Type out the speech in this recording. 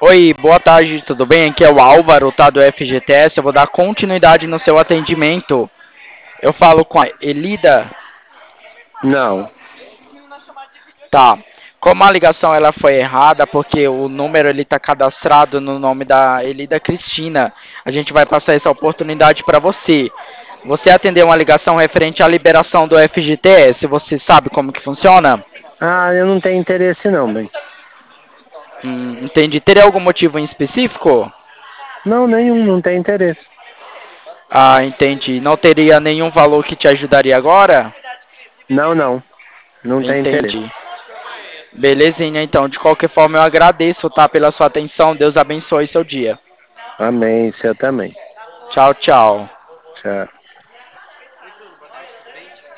Oi, boa tarde, tudo bem? Aqui é o Álvaro, tá, do FGTS. Eu vou dar continuidade no seu atendimento. Eu falo com a Elida, Não. tá? Como a ligação ela foi errada, porque o número ele tá cadastrado no nome da Elida Cristina, a gente vai passar essa oportunidade para você. Você atendeu uma ligação referente à liberação do FGTS, você sabe como que funciona? Ah, eu não tenho interesse não, bem. Entendi. Teria algum motivo em específico? Não, nenhum, não tenho interesse. Ah, entendi. Não teria nenhum valor que te ajudaria agora? Não, não, não tenho interesse. Entendi. Belezinha, então. De qualquer forma, eu agradeço, tá, pela sua atenção. Deus abençoe seu dia. Amém, você também. Tchau, tchau. Tchau.